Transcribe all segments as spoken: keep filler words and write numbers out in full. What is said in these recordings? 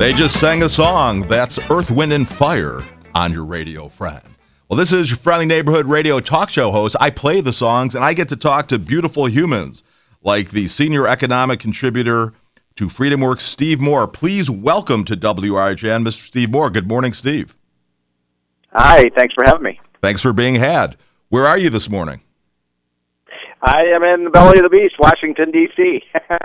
They just sang a song. That's Earth, Wind, and Fire on your radio friend. Well, this is your friendly neighborhood radio talk show host. I play the songs, and I get to talk to beautiful humans like the senior economic contributor to FreedomWorks, Steve Moore. Please welcome to W R J N, Mister Steve Moore. Good morning, Steve. Hi, thanks for having me. Thanks for being had. Where are you this morning? I am in the belly of the beast, Washington, D C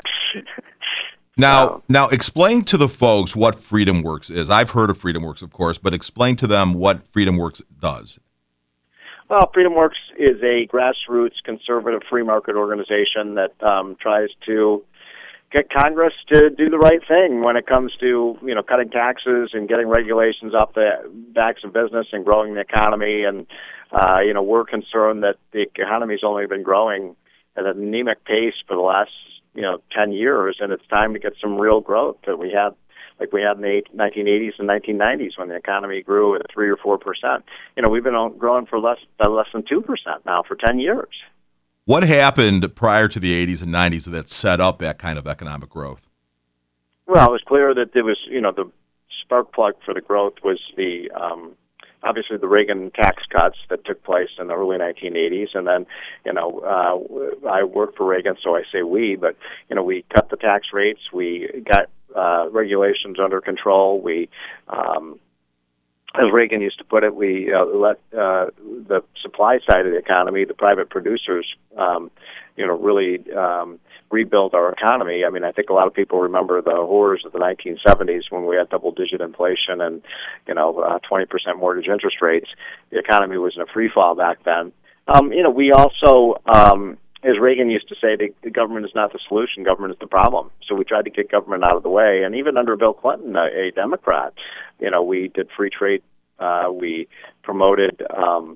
Now, um, now, explain to the folks what FreedomWorks is. I've heard of FreedomWorks, of course, but explain to them what FreedomWorks does. Well, FreedomWorks is a grassroots conservative free market organization that um, tries to get Congress to do the right thing when it comes to, you know, cutting taxes and getting regulations off the backs of business and growing the economy. And, uh, you know, we're concerned that the economy's only been growing at an anemic pace for the last you know, ten years, and it's time to get some real growth that we had, like we had in the nineteen eighties and nineteen nineties when the economy grew at three or four percent. You know, we've been growing for less, uh, less than two percent now for ten years. What happened prior to the eighties and nineties that set up that kind of economic growth? Well, it was clear that there was, you know, the spark plug for the growth was the, um, obviously the Reagan tax cuts that took place in the early nineteen eighties, and then, you know, uh, I worked for Reagan, so I say we, but, you know, we cut the tax rates, we got uh, regulations under control, we, um, as Reagan used to put it, we uh, let uh, the supply side of the economy, the private producers, um, you know, really um, rebuild our economy. I mean, I think a lot of people remember the horrors of the nineteen seventies when we had double-digit inflation and, you know, uh, twenty percent mortgage interest rates. The economy was in a free fall back then. Um, you know, we also, um, as Reagan used to say, the, the government is not the solution, government is the problem. So we tried to get government out of the way. And even under Bill Clinton, a, a Democrat, you know, we did free trade. Uh, we promoted um,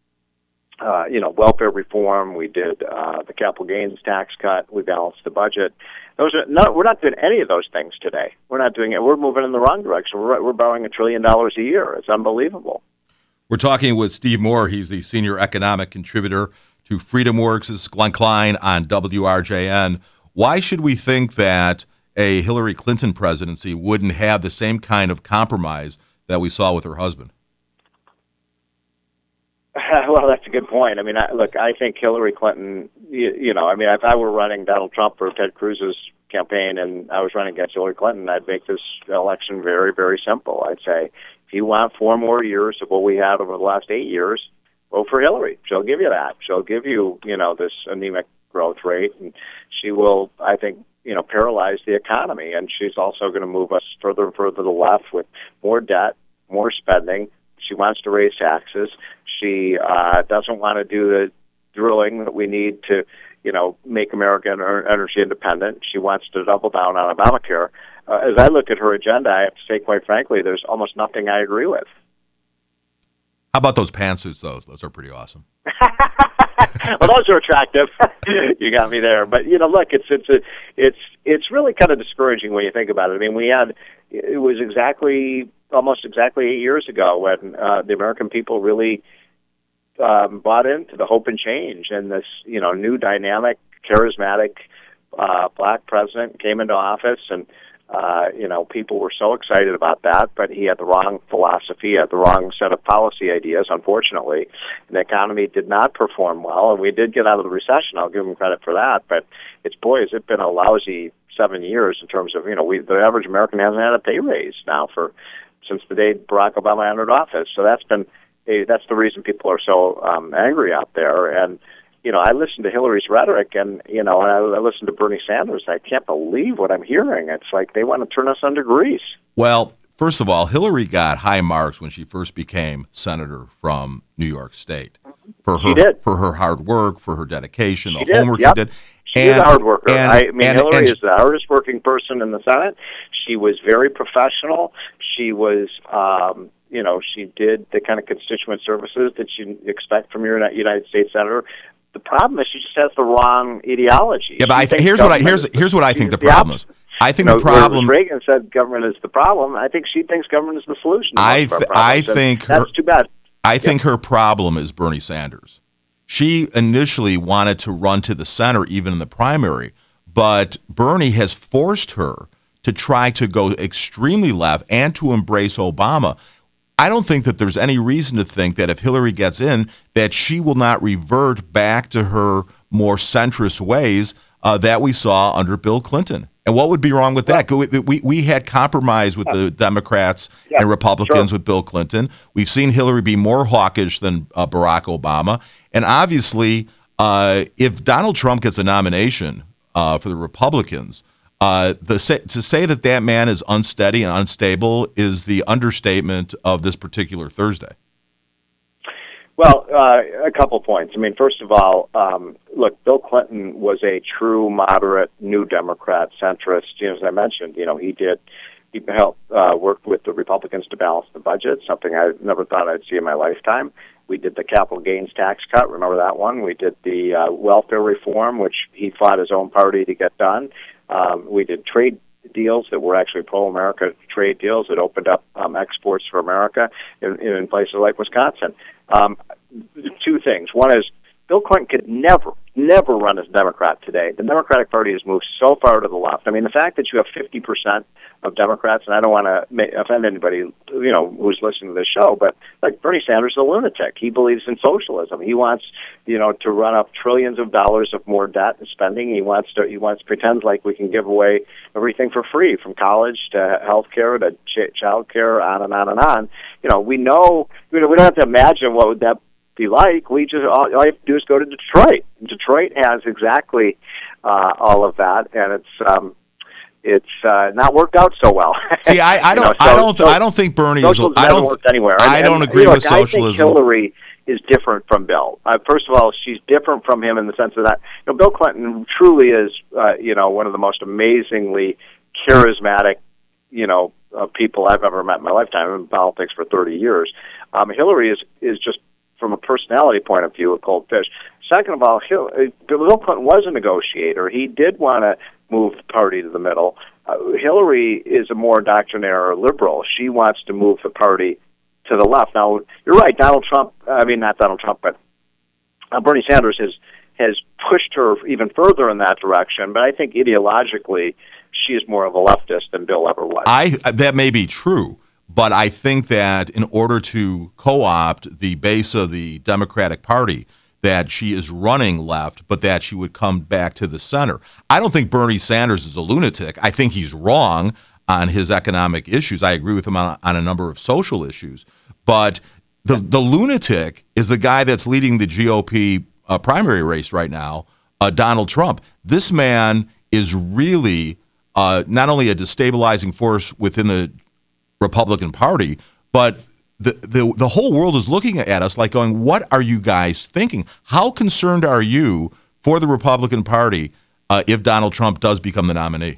Uh, you know, welfare reform. We did uh, the capital gains tax cut. We balanced the budget. Those are no, we're not doing any of those things today. We're not doing it. We're moving in the wrong direction. We're we're borrowing a trillion dollars a year. It's unbelievable. We're talking with Steve Moore. He's the senior economic contributor to FreedomWorks' Glenn Klein on W R J N. Why should we think that a Hillary Clinton presidency wouldn't have the same kind of compromise that we saw with her husband? Well, that's a good point. I mean, I, look, I think Hillary Clinton, you, you know, I mean, if I were running Donald Trump or Ted Cruz's campaign and I was running against Hillary Clinton, I'd make this election very, very simple. I'd say, if you want four more years of what we had over the last eight years, vote for Hillary. She'll give you that. She'll give you, you know, this anemic growth rate, and she will, I think, you know, paralyze the economy. And she's also going to move us further and further to the left with more debt, more spending. She wants to raise taxes. She uh, doesn't want to do the drilling that we need to, you know, make America energy independent. She wants to double down on Obamacare. Uh, as I look at her agenda, I have to say, quite frankly, there's almost nothing I agree with. How about those pantsuits, though? Those are pretty awesome. Well, those are attractive. You got me there. But, you know, look, it's it's a, it's it's really kind of discouraging when you think about it. I mean, we had, it was exactly, almost exactly eight years ago when uh, the American people really um, bought into the hope and change, and this, you know, new dynamic, charismatic uh, black president came into office, and uh, you know, people were so excited about that, but he had the wrong philosophy, he had the wrong set of policy ideas, unfortunately, and the economy did not perform well, and we did get out of the recession. I'll give him credit for that, but it's, boy, has it been a lousy seven years in terms of, you know, we, the average American hasn't had a pay raise now for since the day Barack Obama entered office. So that's been a, that's the reason people are so um, angry out there. And you know, I listen to Hillary's rhetoric, and you know, and I, I listen to Bernie Sanders. I can't believe what I'm hearing. It's like they want to turn us under grease. Well, first of all, Hillary got high marks when she first became senator from New York State for her she did. for her hard work, for her dedication, she the did. homework Yep. she did. She and, is a hard worker. And, I mean, and, Hillary and, is the hardest working person in the Senate. She was very professional. She was, um, you know, she did the kind of constituent services that you expect from your United States senator. The problem is she just has the wrong ideology. Yeah, but I th- here's what I here's here's what I think the problem is. I think you know, the problem. Reagan said government is the problem. I think she thinks government is the solution. To I th- I think her, that's too bad. I think her problem is Bernie Sanders. She initially wanted to run to the center, even in the primary, but Bernie has forced her to try to go extremely left and to embrace Obama. I don't think that there's any reason to think that if Hillary gets in, that she will not revert back to her more centrist ways uh, that we saw under Bill Clinton. And what would be wrong with that? We, we, we had compromise with the Democrats yeah, and Republicans sure. with Bill Clinton. We've seen Hillary be more hawkish than uh, Barack Obama. And obviously, uh, if Donald Trump gets a nomination uh, for the Republicans, uh, the, to say that that man is unsteady and unstable is the understatement of this particular Thursday. Well, uh, a couple points. I mean, first of all, um, look, Bill Clinton was a true moderate, new Democrat, centrist. You know, as I mentioned, you know, he did, he helped uh, work with the Republicans to balance the budget, something I never thought I'd see in my lifetime. We did the capital gains tax cut. Remember that one? We did the uh, welfare reform, which he fought his own party to get done. Um, we did trade deals that were actually pro-America trade deals that opened up um, exports for America in, in places like Wisconsin. Um, two things. One is Bill Clinton could never, never run as a Democrat today. The Democratic Party has moved so far to the left. I mean, the fact that you have fifty percent of Democrats, and I don't want to offend anybody, you know, who's listening to this show, but like Bernie Sanders is a lunatic. He believes in socialism. He wants, you know, to run up trillions of dollars of more debt and spending. He wants to, he wants to pretend like we can give away everything for free, from college to health care to ch- child care, on and on and on. You know, we know, you know, we don't have to imagine what would that be like. We just, all, all you have to do is go to Detroit. Detroit has exactly uh, all of that, and it's, um, it's uh, not worked out so well. See, I, I don't, you know, so, I don't, so I don't think Bernie is. I don't worked anywhere. And, I don't and, agree and, with look, socialism. I think Hillary is different from Bill. Uh, first of all, she's different from him in the sense of that, you know, Bill Clinton truly is, uh, you know, one of the most amazingly charismatic, you know, uh, people I've ever met in my lifetime. I've been in politics for thirty years. Um, Hillary is is just, from a personality point of view, a cold fish. Second of all, Hill, uh, Bill Clinton was a negotiator. He did want to move the party to the middle. Uh, Hillary is a more doctrinaire liberal. She wants to move the party to the left. Now, you're right, Donald Trump, I mean, not Donald Trump, but uh, Bernie Sanders has, has pushed her even further in that direction, but I think ideologically she is more of a leftist than Bill ever was. I That may be true, but I think that in order to co-opt the base of the Democratic Party, that she is running left, but that she would come back to the center. I don't think Bernie Sanders is a lunatic. I think he's wrong on his economic issues. I agree with him on, on a number of social issues. But the, the lunatic is the guy that's leading the G O P uh, primary race right now, uh, Donald Trump. This man is really uh, not only a destabilizing force within the Republican Party, but The, the the whole world is looking at us like going, what are you guys thinking? How concerned are you for the Republican Party uh, if Donald Trump does become the nominee?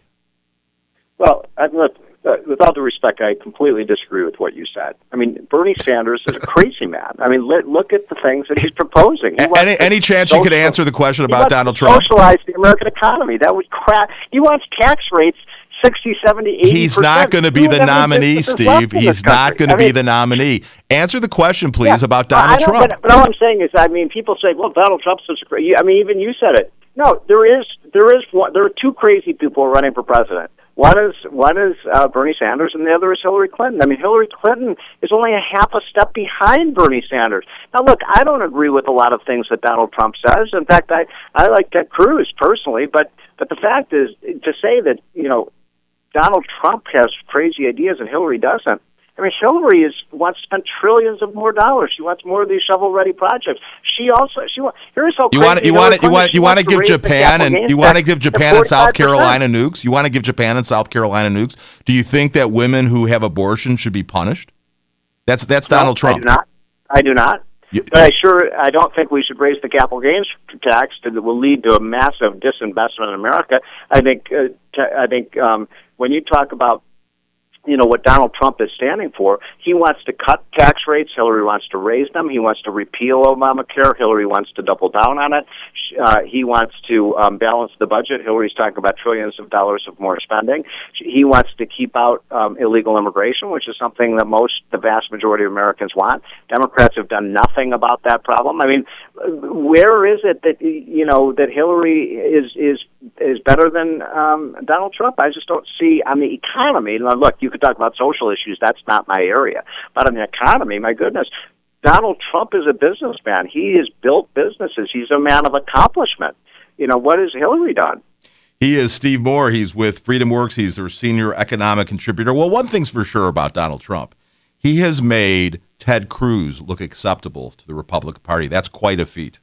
Well, I, look, uh, with all due respect, I completely disagree with what you said. I mean, Bernie Sanders is a crazy man. I mean, let, look at the things that he's proposing. He any any chance social, you could answer the question about Donald to Trump? Socialize the American economy. That would crap. He wants tax rates sixty, seventy, eighty percent. He's not going to be the nominee, Steve. He's not going to be the nominee. Answer the question, please, yeah, about Donald well, Trump. But, but all I'm saying is, I mean, people say, well, Donald Trump's such a crazy... I mean, even you said it. No, there is, there is one, there are two crazy people running for president. One is one is uh, Bernie Sanders, and the other is Hillary Clinton. I mean, Hillary Clinton is only a half a step behind Bernie Sanders. Now, look, I don't agree with a lot of things that Donald Trump says. In fact, I, I like Ted Cruz personally, but, but the fact is, to say that, you know, Donald Trump has crazy ideas and Hillary doesn't. I mean, Hillary is wants to spend trillions of more dollars. She wants more of these shovel-ready projects. She also she wants. Here's how you want you want you want you want to give Japan and you want to give Japan and South Carolina nukes. You want to give Japan and South Carolina nukes. Do you think that women who have abortion should be punished? That's that's no, Donald Trump. I do not. I do not. You, but I sure I don't think we should raise the capital gains tax that will lead to a massive disinvestment in America. I think uh, t- I think um, when you talk about you know, what Donald Trump is standing for. He wants to cut tax rates. Hillary wants to raise them. He wants to repeal Obamacare. Hillary wants to double down on it. Uh, he wants to um, balance the budget. Hillary's talking about trillions of dollars of more spending. He wants to keep out um, illegal immigration, which is something that most, the vast majority of Americans want. Democrats have done nothing about that problem. I mean, where is it that, you know, that Hillary is is is better than um, Donald Trump? I just don't see on the economy. Now, look, you could talk about social issues. That's not my area. But on the economy, my goodness, Donald Trump is a businessman. He has built businesses. He's a man of accomplishment. You know, what has Hillary done? He is Steve Moore. He's with FreedomWorks. He's their senior economic contributor. Well, one thing's for sure about Donald Trump. He has made Ted Cruz look acceptable to the Republican Party. That's quite a feat.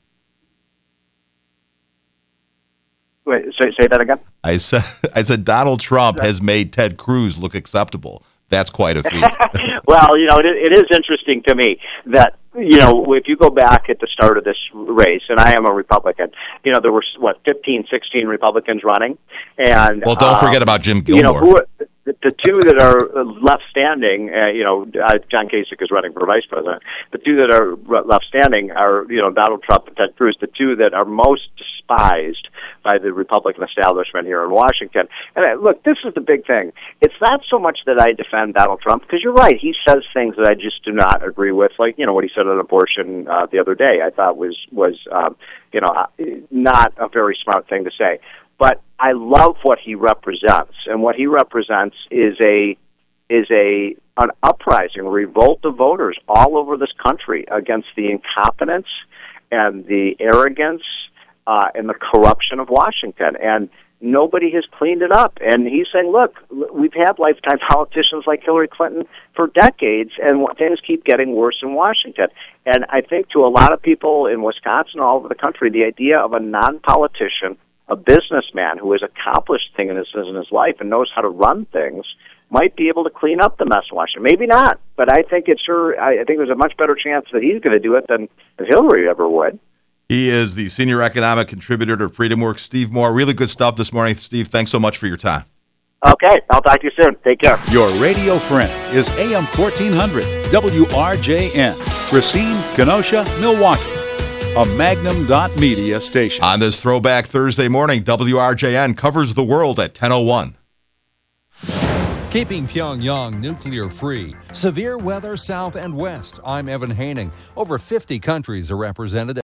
Wait, say, say that again? I said, I said Donald Trump has made Ted Cruz look acceptable. That's quite a feat. Well, you know, it, it is interesting to me that, you know, if you go back at the start of this race, and I am a Republican, you know, there were, what, fifteen, sixteen Republicans running. And well, don't um, forget about Jim Gilmore. You know, who, the, the two that are left standing, uh, you know, uh, John Kasich is running for vice president. The two that are left standing are, you know, Donald Trump and Ted Cruz, the two that are most despised by the Republican establishment here in Washington. And uh, look, this is the big thing. It's not so much that I defend Donald Trump, because you're right, he says things that I just do not agree with, like, you know, what he said on abortion uh, the other day, I thought was, was um, you know, not a very smart thing to say. But I love what he represents, and what he represents is a is a an uprising, a revolt of voters all over this country against the incompetence and the arrogance uh, and the corruption of Washington. And nobody has cleaned it up. And he's saying, look, we've had lifetime politicians like Hillary Clinton for decades, and things keep getting worse in Washington. And I think to a lot of people in Wisconsin, all over the country, the idea of a non-politician, a businessman who has accomplished things in his, in his life and knows how to run things, might be able to clean up the mess in Washington. Maybe not, but I think it's sure. I think there's a much better chance that he's going to do it than Hillary ever would. He is the senior economic contributor to FreedomWorks, Steve Moore. Really good stuff this morning, Steve. Thanks so much for your time. Okay, I'll talk to you soon. Take care. Your radio friend is A M fourteen hundred W R J N, Racine, Kenosha, Milwaukee, a Magnum dot media station. On this Throwback Thursday morning, W R J N covers the world at ten oh one. Keeping Pyongyang nuclear-free. Severe weather south and west. I'm Evan Haining. Over fifty countries are represented.